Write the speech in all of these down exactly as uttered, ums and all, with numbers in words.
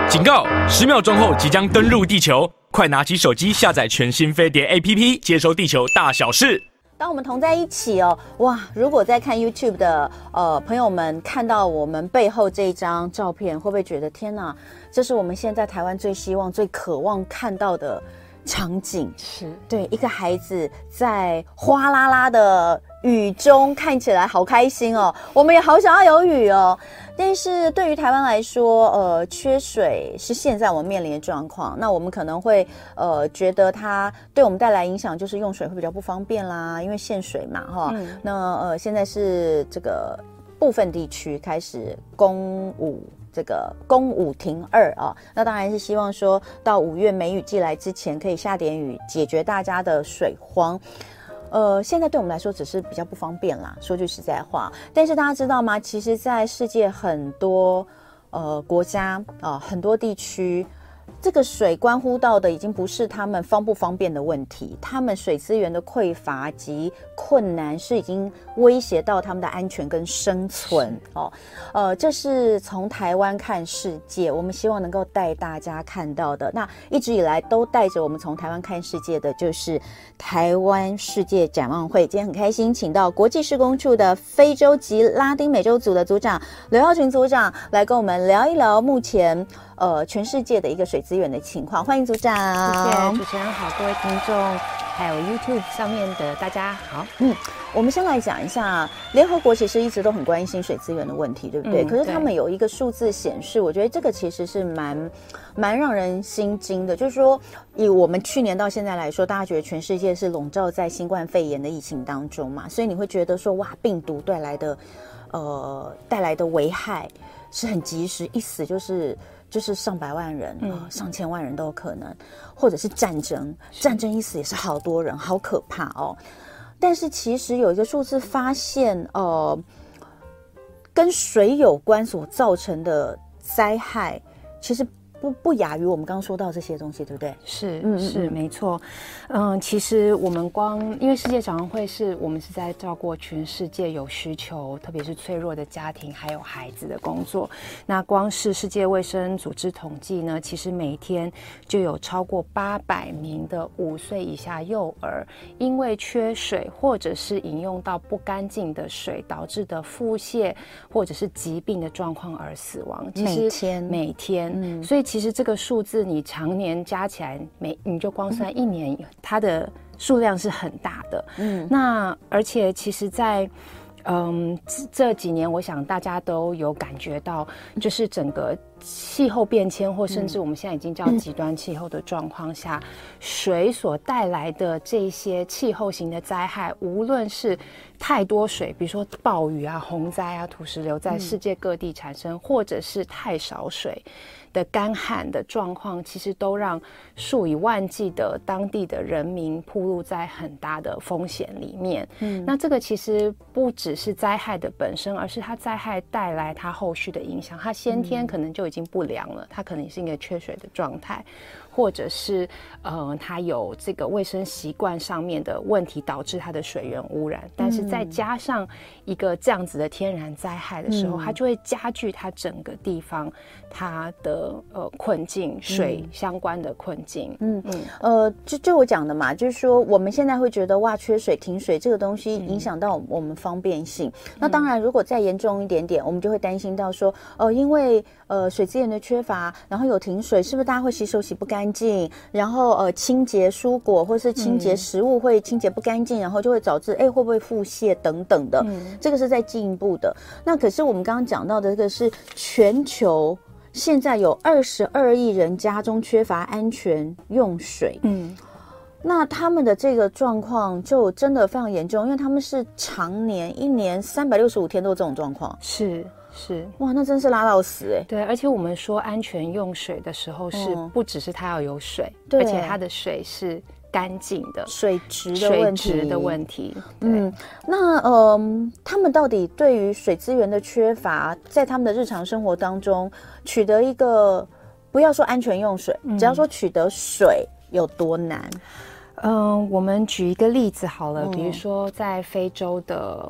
警告！十秒钟后即将登陆地球，快拿起手机下载全新飞碟 A P P， 接收地球大小事。 当我们同在一起哦，哇！如果在看 YouTube 的呃朋友们看到我们背后这一张照片，会不会觉得天哪，这是我们现在台湾最希望、最渴望看到的场景？是对一个孩子在哗啦啦的雨中看起来好开心哦，我们也好想要有雨哦。但是对于台湾来说，呃，缺水是现在我们面临的状况。那我们可能会呃觉得它对我们带来影响，就是用水会比较不方便啦，因为限水嘛，哈、嗯。那呃现在是这个部分地区开始供五这个供五停二啊，那当然是希望说到五月梅雨季来之前可以下点雨，解决大家的水荒。呃，现在对我们来说只是比较不方便啦，说句实在话。但是大家知道吗？其实在世界很多呃国家啊、呃，很多地区，这个水关乎到的已经不是他们方不方便的问题，他们水资源的匮乏及困难是已经威胁到他们的安全跟生存哦。呃，这是从台湾看世界，我们希望能够带大家看到的。那一直以来都带着我们从台湾看世界的，就是台湾世界展望会。今天很开心，请到国际施工处的非洲及拉丁美洲组的组长刘耀群组长来跟我们聊一聊目前呃全世界的一个水资源的情况。欢迎组长。 谢谢主持人好，各位听众还有 YouTube 上面的大家好。 嗯，我们先来讲一下，联合国其实一直都很关心水资源的问题，对不对？嗯、可是他们有一个数字显示，我觉得这个其实是蛮蛮让人心惊的，就是说，以我们去年到现在来说，大家觉得全世界是笼罩在新冠肺炎的疫情当中嘛，所以你会觉得说，哇，病毒带来的呃带来的危害是很及时，一死就是就是上百万人、嗯呃、上千万人都有可能，或者是战争，战争一死也是好多人，好可怕哦。但是其实有一个数字发现，呃，跟水有关所造成的灾害，其实不不亚于我们刚刚说到这些东西，对不对？ 是，嗯是没错。嗯，其实我们光因为世界展望会是我们是在照顾全世界有需求，特别是脆弱的家庭还有孩子的工作。那光是世界卫生组织统计呢，其实每天就有超过八百名的五岁以下幼儿因为缺水或者是饮用到不干净的水导致的腹泻或者是疾病的状况而死亡。其实每天每天，嗯，所以其实这个数字你常年加起来，每你就光算一年，它的数量是很大的。嗯，那而且其实在嗯这几年，我想大家都有感觉到，就是整个气候变迁，或甚至我们现在已经叫极端气候的状况下，嗯、水所带来的这些气候型的灾害，无论是太多水，比如说暴雨啊、洪灾啊、土石流在世界各地产生，嗯、或者是太少水的干旱的状况，其实都让数以万计的当地的人民暴露在很大的风险里面。嗯，那这个其实不只是灾害的本身，而是它灾害带来它后续的影响。它先天可能就已经不良了，它可能是一个缺水的状态，或者是呃它有这个卫生习惯上面的问题导致它的水源污染。但是再加上一个这样子的天然灾害的时候，嗯、它就会加剧它整个地方它的呃困境，水相关的困境。嗯嗯， 呃，就就我讲的嘛，就是说我们现在会觉得哇，缺水停水这个东西影响到我们方便性。嗯、那当然，如果再严重一点点，我们就会担心到说，哦、呃，因为呃水资源的缺乏，然后有停水，是不是大家会洗手洗不干净？然后呃清洁蔬果或是清洁食物会清洁不干净，嗯、然后就会导致哎会不会腹泻等等的。嗯，这个是在进一步的。那可是我们刚刚讲到的这个是全球。现在有二十二亿人家中缺乏安全用水，嗯，那他们的这个状况就真的非常严重，因为他们是常年一年三百六十五天都有这种状况， 是是， 哇，那真是拉到死哎、欸。 对，而且我们说安全用水的时候是不只是它要有水， 嗯、 而且它的水是干净的， 水质的问题， 水质的问题。 嗯，那呃，他们到底对于水资源的缺乏，在他们的日常生活当中取得一个，不要说安全用水，嗯、只要说取得水有多难？ 嗯、呃，我们举一个例子好了，嗯、比如说在非洲的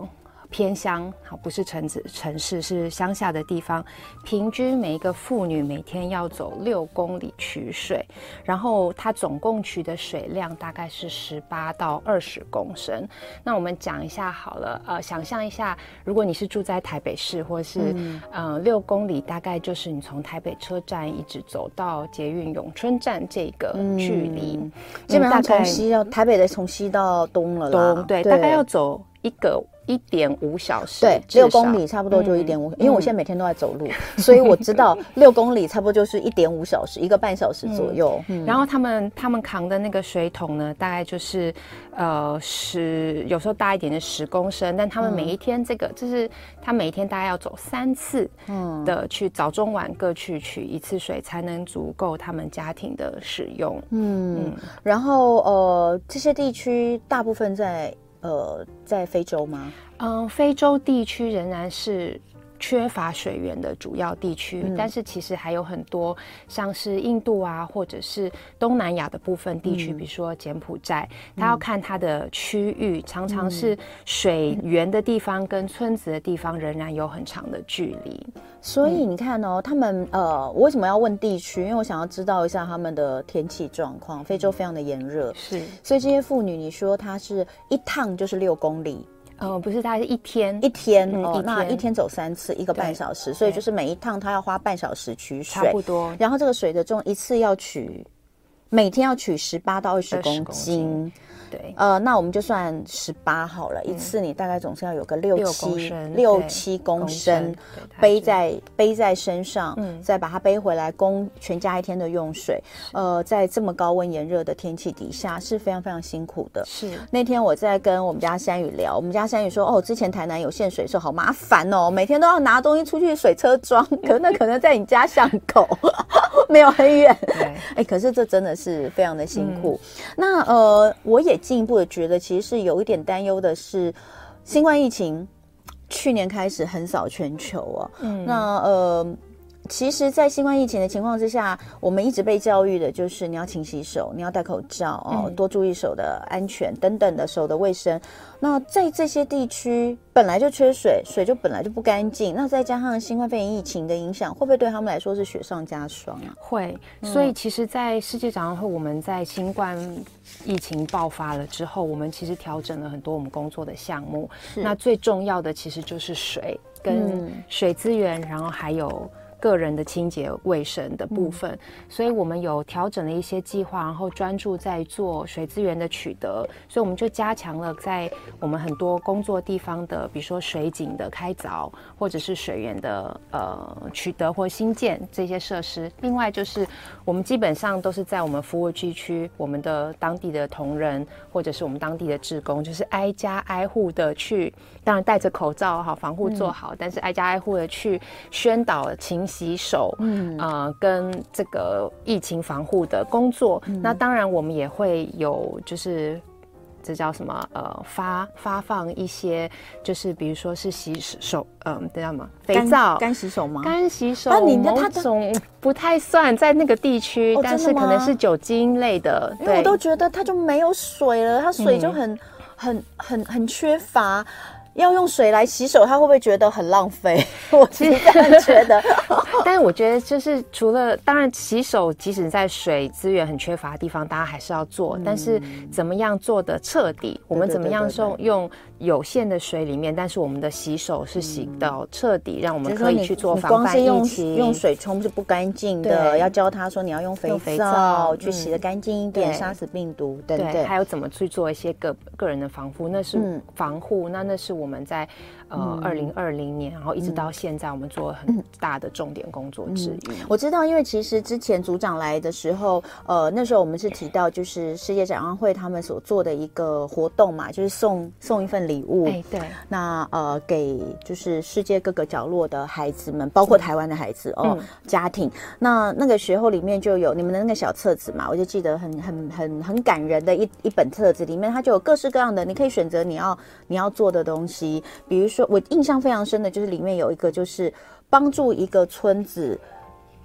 偏乡，好，不是城市城市，是乡下的地方，平均每一个妇女每天要走六公里取水，然后它总共取的水量大概是十八到二十公升。那我们讲一下好了，呃，想象一下，如果你是住在台北市，或是、嗯、呃六公里，大概就是你从台北车站一直走到捷运永春站这个距离，嗯、 基本上从西到台北的从西到东了啦， 东对，对大概要走一个。一点五小时， 对，六公里差不多就一点五，因为我现在每天都在走路，嗯、所以我知道六公里差不多就是一点五小时，一个半小时左右。 嗯嗯、然后他们他们扛的那个水桶呢，大概就是呃十，有时候大一点的十公升，但他们每一天这个、嗯、就是他每一天大概要走三次的去早中晚各去取一次水，才能足够他们家庭的使用。 嗯，嗯然后呃这些地区大部分在。呃，在非洲吗？ 嗯，非洲地区仍然是缺乏水源的主要地区，嗯、但是其实还有很多像是印度啊，或者是东南亚的部分地区，嗯、比如说柬埔寨，它要看它的区域，常常是水源的地方跟村子的地方仍然有很长的距离。 所以你看哦，他们呃，我为什么要问地区？因为我想要知道一下他们的天气状况。非洲非常的炎热， 是， 所以这些妇女，你说她是一趟就是六公里。 呃，不是，大概是一天， 一天、 嗯、 哦， 一天那一天走三次，一个半小时，所以就是每一趟她要花半小时取水， 差不多。 然后这个水的重一次要取，每天要取十八到二十公斤。 对， 呃，那我们就算十八好了，嗯、一次你大概总是要有个六七六七公升背在背在身上，嗯、再把它背回来供全家一天的用水。呃，在这么高温炎热的天气底下是非常非常辛苦的。 是那天我在跟我们家山雨聊，我们家山雨说，哦，之前台南有限水的时候好麻烦哦，每天都要拿东西出去水车装，可那可能在你家巷口，没有很远。哎、欸，可是这真的是非常的辛苦。嗯、那呃，我也。进一步的觉得其实是有一点担忧的是新冠疫情去年开始横扫全球哦，嗯，那呃其实在新冠疫情的情况之下，我们一直被教育的就是你要勤洗手，你要戴口罩哦，嗯、多注意手的安全等等的手的卫生。那在这些地区本来就缺水，水就本来就不干净，那再加上新冠肺炎疫情的影响，会不会对他们来说是雪上加霜啊？ 会，所以其实在世界展览会，我们在新冠疫情爆发了之后，我们其实调整了很多我们工作的项目。那最重要的其实就是水跟水资源，嗯、然后还有个人的清洁卫生的部分，嗯、所以我们有调整了一些计划，然后专注在做水资源的取得，所以我们就加强了在我们很多工作地方的，比如说水井的开凿，或者是水源的呃取得或新建这些设施。另外就是我们基本上都是在我们服务地区，我们的当地的同仁或者是我们当地的志工，就是挨家挨户的去，当然戴着口罩好，防护做好，嗯、但是挨家挨户的去宣导勤洗手，嗯，呃，跟这个疫情防护的工作，嗯、那当然我们也会有，就是这叫什么？呃，发发放一些，就是比如说是洗手，嗯、呃，这叫什么？肥皂干洗手吗？ 干洗手，那你某种不太算在那个地区，哦、但是可能是酒精类的， 因为我都觉得它就没有水了，它水就很、嗯、很很很缺乏。要用水来洗手，他会不会觉得很浪费？我其实这样觉得。 但是我觉得就是除了，当然洗手即使在水资源很缺乏的地方，大家还是要做，嗯、但是怎么样做的彻底，我们怎么样用用有限的水里面，但是我们的洗手是洗到彻底，嗯、让我们可以去做防范疫情。 用水冲是不干净的，要教他说你要用肥皂, 肥皂去洗得干净一点，杀、嗯、死病毒等等。 还有怎么去做一些个个人的防护，那是防护，嗯、那那是我们在呃二零二零年，然后一直到现在，我们做了很大的重点工作之一。嗯嗯、 我知道，因为其实之前组长来的时候，呃，那时候我们是提到就是世界展望会他们所做的一个活动嘛，就是送送一份礼物， 哎，对， 那呃给就是世界各个角落的孩子们，包括台湾的孩子哦，嗯、家庭。那那个时候里面就有你们的那个小册子嘛，我就记得很很很很感人的一一本册子，里面它就有各式各样的，你可以选择你要你要做的东西。比如说我印象非常深的就是里面有一个就是帮助一个村子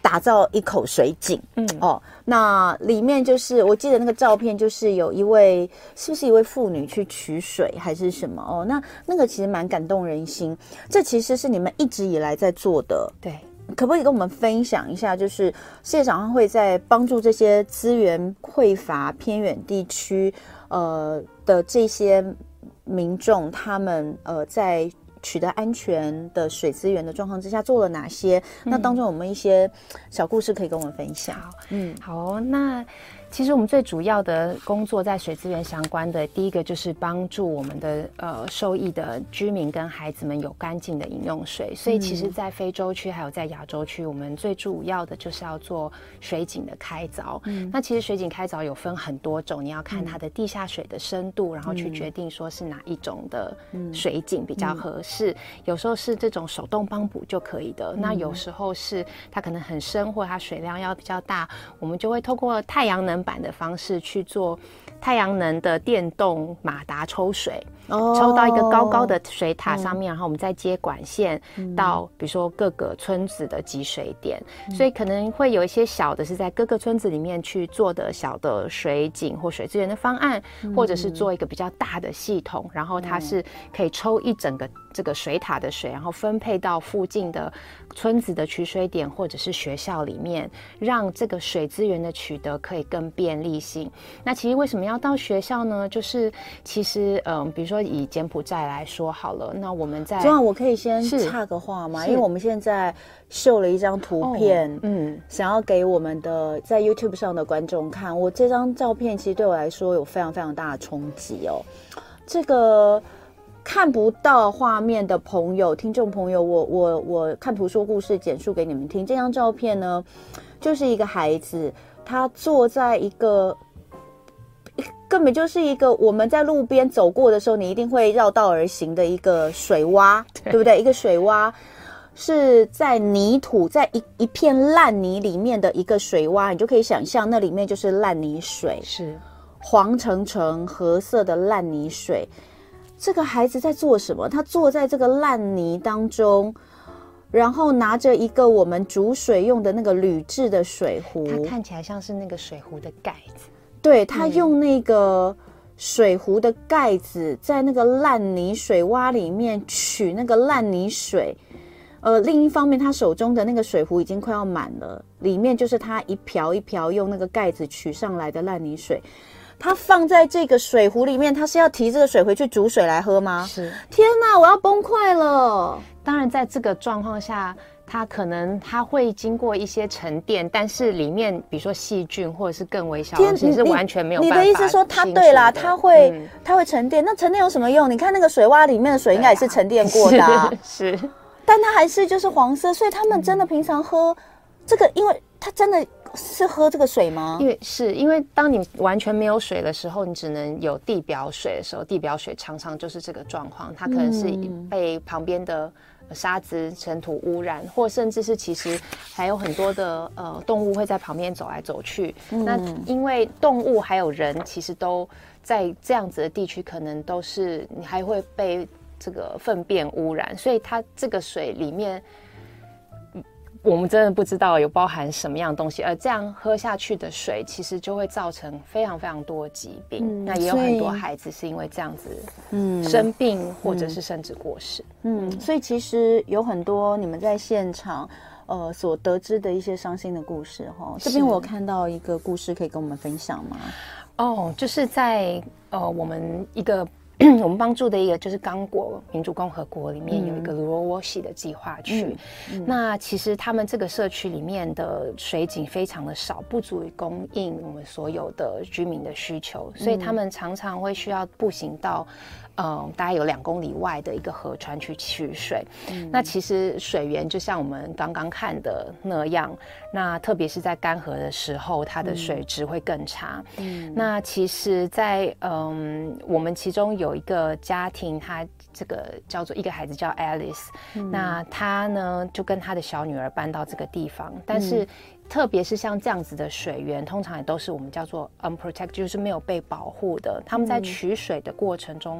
打造一口水井。嗯，哦，那里面就是我记得那个照片，就是有一位是不是一位妇女去取水还是什么？哦，那那个其实蛮感动人心。这其实是你们一直以来在做的， 对。 可不可以跟我们分享一下，就是世界展望会在帮助这些资源匮乏、偏远地区呃的这些民众，他们呃在取得安全的水资源的状况之下做了哪些？嗯、那当中有没有一些小故事可以跟我们分享？ 好，嗯，好、哦，那。其实我们最主要的工作在水资源相关的，第一个就是帮助我们的呃受益的居民跟孩子们有干净的饮用水。所以其实在非洲区还有在亚洲区，我们最主要的就是要做水井的开凿。嗯，那其实水井开凿有分很多种，你要看它的地下水的深度，然后去决定说是哪一种的水井比较合适。嗯、有时候是这种手动帮补就可以的，嗯、那有时候是它可能很深或它水量要比较大，我们就会透过太阳能板的方式去做太阳能的电动马达抽水，哦、抽到一个高高的水塔上面，嗯、然后我们再接管线到比如说各个村子的集水点，嗯、所以可能会有一些小的是在各个村子里面去做的小的水井或水资源的方案，嗯、或者是做一个比较大的系统，然后它是可以抽一整个这个水塔的水，然后分配到附近的村子的取水点或者是学校里面，让这个水资源的取得可以更便利性。那其实为什么要到学校呢？就是其实嗯，比如说以柬埔寨来说好了，那我们在昨晚我可以先插个话吗？因为我们现在秀了一张图片，哦、嗯，想要给我们的在 YouTube 上的观众看。我这张照片其实对我来说有非常非常大的冲击哦。这个看不到画面的朋友、听众朋友，我我我看图说故事，简述给你们听。这张照片呢，就是一个孩子，他坐在一个根本就是一个我们在路边走过的时候，你一定会绕道而行的一个水洼， 对, 对不对？一个水洼是在泥土，在一一片烂泥里面的一个水洼，你就可以想象那里面就是烂泥水，是黄澄澄褐色的烂泥水。这个孩子在做什么？他坐在这个烂泥当中，然后拿着一个我们煮水用的那个铝制的水壶， 它看起来像是那个水壶的盖子。 对，他用那个水壶的盖子在那个烂泥水洼里面取那个烂泥水，呃，另一方面他手中的那个水壶已经快要满了，里面就是他一瓢一瓢用那个盖子取上来的烂泥水。他放在这个水壶里面，他是要提这个水回去煮水来喝吗？是。天哪，我要崩溃了。 当然在这个状况下，它可能它会经过一些沉淀，但是里面比如说细菌或者是更微小的东西是完全没有办法。 你的意思说它对啦，它会、嗯、它会沉淀，那沉淀有什么用？你看那个水洼里面的水应该也是沉淀过的、啊啊、是, 是但它还是就是黄色，所以他们真的平常喝、嗯、这个，因为它真的是喝这个水吗？ 因为是因为当你完全没有水的时候，你只能有地表水的时候，地表水常常就是这个状况，它可能是被旁边的沙子、尘土污染，或甚至是其实还有很多的呃动物会在旁边走来走去。嗯、那因为动物还有人其实都在这样子的地区，可能都是你还会被这个粪便污染，所以它这个水里面，我们真的不知道有包含什么样的东西，而这样喝下去的水，其实就会造成非常非常多疾病。嗯、那也有很多孩子是因为这样子，嗯，生病或者是甚至过世。 嗯，嗯所以其实有很多你们在现场，呃，所得知的一些伤心的故事哈。这边我有看到一个故事，可以跟我们分享吗？ 哦，就是在呃，我们一个。我们帮助的一个就是刚果民主共和国里面有一个卢罗沃西的计划区、嗯嗯、那其实他们这个社区里面的水井非常的少，不足以供应我们所有的居民的需求，所以他们常常会需要步行到嗯，大概有两公里外的一个河川去取水、嗯、那其实水源就像我们刚刚看的那样，那特别是在干涸的时候，它的水质会更差、嗯、那其实在嗯，我们其中有一个家庭，他这个叫做一个孩子叫 Alice、嗯、那他呢就跟他的小女儿搬到这个地方，但是、嗯特别是像这样子的水源，通常也都是我们叫做 unprotected， 就是没有被保护的。他们在取水的过程中，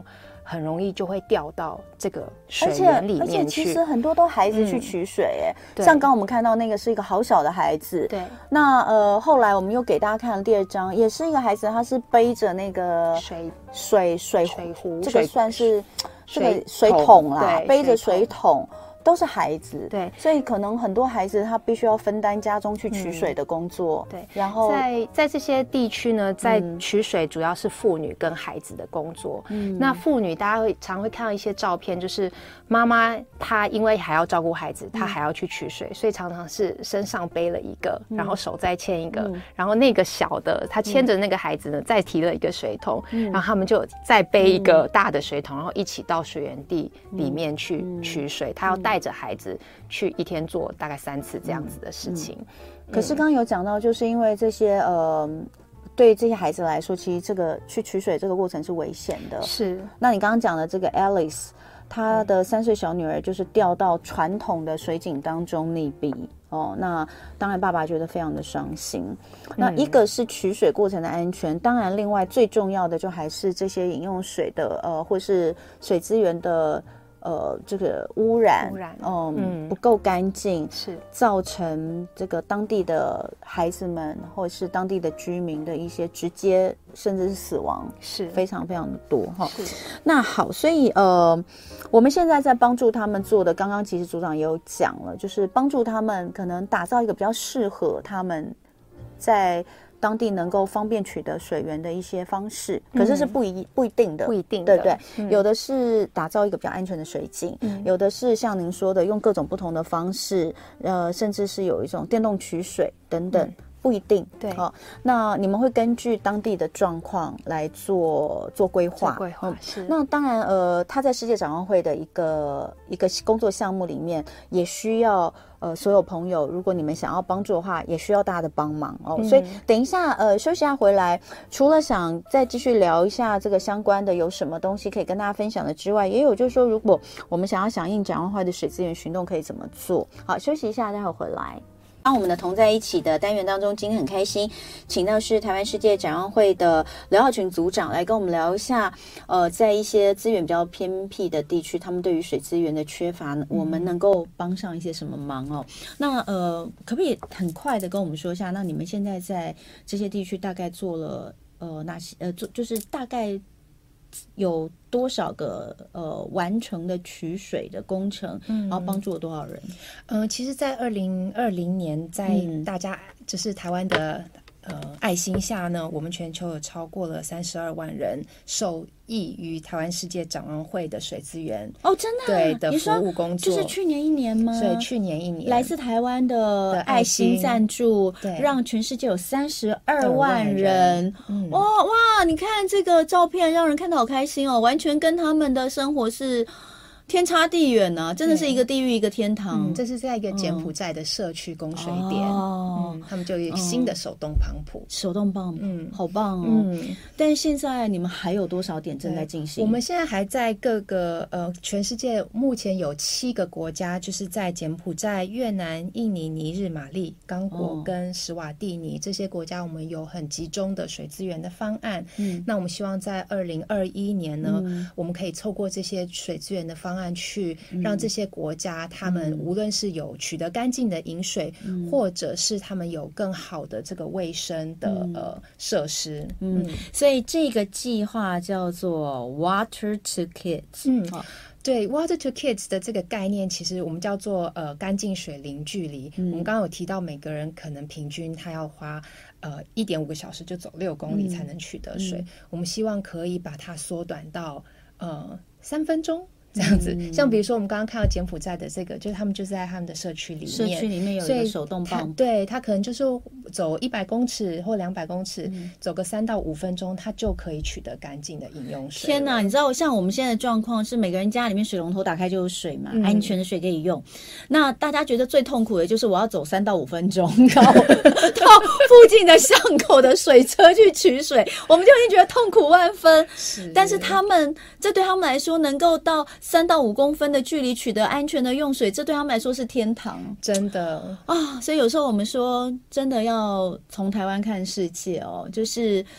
很容易就会掉到这个水源里面去。 而且其实很多都孩子去取水，哎、嗯，像刚刚我们看到那个是一个好小的孩子， 对。 那呃，后来我们又给大家看了第二张，也是一个孩子，他是背着那个水水水水壶， 这个算是这个水桶啦，背着水桶。都是孩子， 对， 所以可能很多孩子他必须要分担家中去取水的工作， 嗯、对。 然后在在这些地区呢，在取水主要是妇女跟孩子的工作。嗯，那妇女大家会常会看到一些照片，就是妈妈她因为还要照顾孩子，她还要去取水，嗯、所以常常是身上背了一个，嗯、然后手再牵一个，嗯、然后那个小的她牵着那个孩子呢，嗯、再提了一个水桶，嗯、然后他们就再背一个大的水桶，然后一起到水源地里面去取水。她要带带着孩子去一天做大概三次这样子的事情。嗯嗯、可是刚刚有讲到，就是因为这些呃，对这些孩子来说，其实这个去取水这个过程是危险的。 是。那你刚刚讲的这个 Alice， 她的三岁小女儿就是掉到传统的水井当中溺毙。哦，那当然爸爸觉得非常的伤心。那一个是取水过程的安全，当然另外最重要的就还是这些饮用水的呃，或是水资源的。呃，这个污染，污染嗯，嗯不够干净，是造成这个当地的孩子们或是当地的居民的一些直接甚至是死亡，是非常非常的多哈。那好，所以呃，我们现在在帮助他们做的，刚刚其实组长也有讲了，就是帮助他们可能打造一个比较适合他们在当地能够方便取得水源的一些方式，可是是不一不一定的， 不一定的， 对不对？嗯、有的是打造一个比较安全的水井，嗯、有的是像您说的，用各种不同的方式，呃，甚至是有一种电动取水等等。嗯不一定， 对， 哦，那你们会根据当地的状况来做做规划， 规划、嗯、是。 那当然，呃，他在世界展望会的一个一个工作项目里面，也需要呃所有朋友，如果你们想要帮助的话，也需要大家的帮忙哦。嗯、所以等一下，呃，休息一下回来，除了想再继续聊一下这个相关的有什么东西可以跟大家分享的之外，也有就是说，如果我们想要响应展望会的水资源行动，可以怎么做？好，休息一下，待会回来。当我们的同在一起的单元当中，今天很开心，请到是台湾世界展望会的刘浩群组长来跟我们聊一下，呃，在一些资源比较偏僻的地区，他们对于水资源的缺乏，嗯、我们能够帮上一些什么忙哦？那呃，可不可以很快的跟我们说一下？那你们现在在这些地区大概做了呃哪些呃，做就是大概有多少个呃完成的取水的工程，嗯、然后帮助了多少人？ 呃，其实，在二零二零年，在大家、嗯、就是台湾的呃爱心下呢，我们全球有超过了三十二万人受益于台湾世界展望会的水资源哦，真的、啊、 对的服务工作， 就是去年一年吗？ 对，去年一年， 来自台湾的爱心赞助，对，让全世界有三十二万人，嗯、哇哇！你看这个照片，让人看得好开心哦，完全跟他们的生活是天差地远啊，真的是一个地狱一个天堂。 嗯、这是在一个柬埔寨的社区供水点，哦嗯、他们就有新的手动泵浦， 手动泵，嗯，好棒哦。嗯，但是现在你们还有多少点正在进行？ 我们现在还在各个呃，全世界目前有七个国家，就是在柬埔寨、越南、印尼、尼日、马利、刚果跟史瓦蒂尼、哦、这些国家，我们有很集中的水资源的方案。嗯，那我们希望在二零二一年呢，嗯、我们可以透过这些水资源的方案去让这些国家，嗯、他们无论是有取得干净的饮水，嗯、或者是他们有更好的这个卫生的、嗯、呃设施。 嗯，嗯所以这个计划叫做 Water to Kids。 嗯，哦对 Water to Kids 的这个概念，其实我们叫做呃干净水零距离。嗯、我们刚刚有提到，每个人可能平均他要花呃一点五个小时就走六公里才能取得水。嗯、我们希望可以把它缩短到呃三分钟。这样子，嗯、像比如说我们刚刚看到柬埔寨的这个，就是他们就是在他们的社区里面， 社区里面有一个手动泵， 对，他可能就是走一百公尺或两百公尺，嗯、走个三到五分钟，他就可以取得干净的饮用水。 天哪，你知道像我们现在的状况是，每个人家里面水龙头打开就有水嘛，嗯、安全的水可以用。那大家觉得最痛苦的就是我要走三到五分钟到到附近的巷口的水车去取水，我们就已经觉得痛苦万分。是，但是他们这对他们来说，能够到三到五公分的距离取得安全的用水，这对他们来说是天堂， 真的啊！ 所以有时候我们说，真的要从台湾看世界哦，就是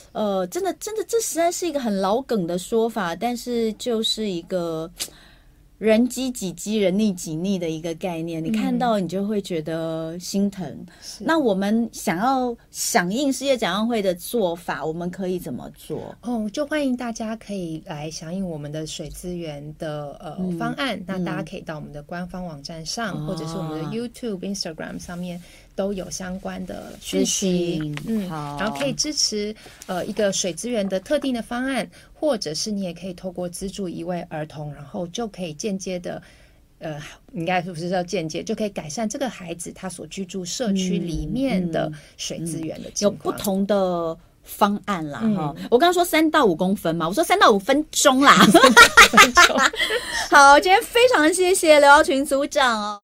呃，真的真的，这实在是一个很老梗的说法，但是就是一个人饥己饥，人溺己溺的一个概念。你看到你就会觉得心疼。嗯、那我们想要响应世界展望会的做法，我们可以怎么做？ 哦，就欢迎大家可以来响应我们的水资源的呃、嗯、方案。那大家可以到我们的官方网站上，嗯、或者是我们的 YouTube、Instagram 上面。都有相关的讯息，嗯，然后可以支持呃一个水资源的特定的方案，或者是你也可以透过资助一位儿童，然后就可以间接的，呃，应该不是说间接，就可以改善这个孩子他所居住社区里面的水资源的情况， 有不同的方案啦，哈、嗯，我刚刚说三到五公分嘛，我说三到五分钟啦，分钟好，今天非常谢谢刘耀群组长哦。